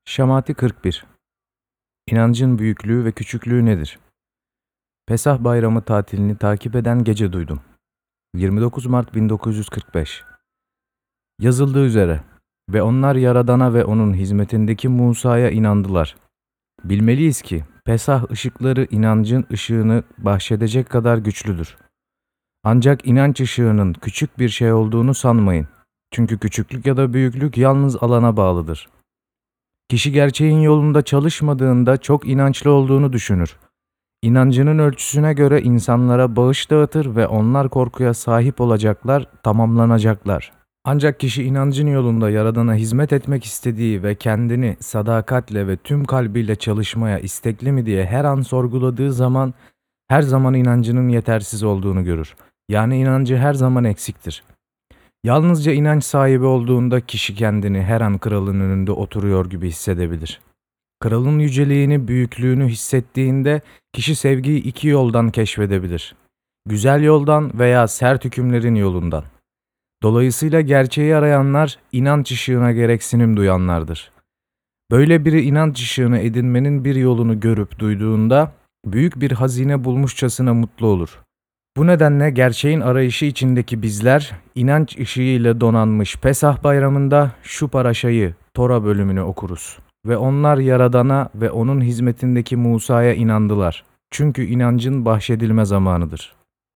Şamati 41. İnancın büyüklüğü ve küçüklüğü nedir? Pesah Bayramı tatilini takip eden gece duydum. 29 Mart 1945. Yazıldığı üzere ve onlar Yaradan'a ve onun hizmetindeki Musa'ya inandılar. Bilmeliyiz ki Pesah ışıkları inancın ışığını bahşedecek kadar güçlüdür. Ancak inanç ışığının küçük bir şey olduğunu sanmayın. Çünkü küçüklük ya da büyüklük yalnız alana bağlıdır. Kişi gerçeğin yolunda çalışmadığında çok inançlı olduğunu düşünür. İnancının ölçüsüne göre insanlara bağış dağıtır ve onlar korkuya sahip olacaklar, tamamlanacaklar. Ancak kişi inancın yolunda Yaradan'a hizmet etmek istediği ve kendini sadakatle ve tüm kalbiyle çalışmaya istekli mi diye her an sorguladığı zaman her zaman inancının yetersiz olduğunu görür. Yani inancı her zaman eksiktir. Yalnızca inanç sahibi olduğunda kişi kendini her an kralın önünde oturuyor gibi hissedebilir. Kralın yüceliğini, büyüklüğünü hissettiğinde kişi sevgiyi iki yoldan keşfedebilir. Güzel yoldan veya sert hükümlerin yolundan. Dolayısıyla gerçeği arayanlar inanç ışığına gereksinim duyanlardır. Böyle biri inanç ışığını edinmenin bir yolunu görüp duyduğunda büyük bir hazine bulmuşçasına mutlu olur. Bu nedenle gerçeğin arayışı içindeki bizler inanç ışığıyla donanmış Pesah Bayramı'nda şu paraşayı, Tora bölümünü okuruz. Ve onlar Yaradan'a ve onun hizmetindeki Musa'ya inandılar. Çünkü inancın bahşedilme zamanıdır.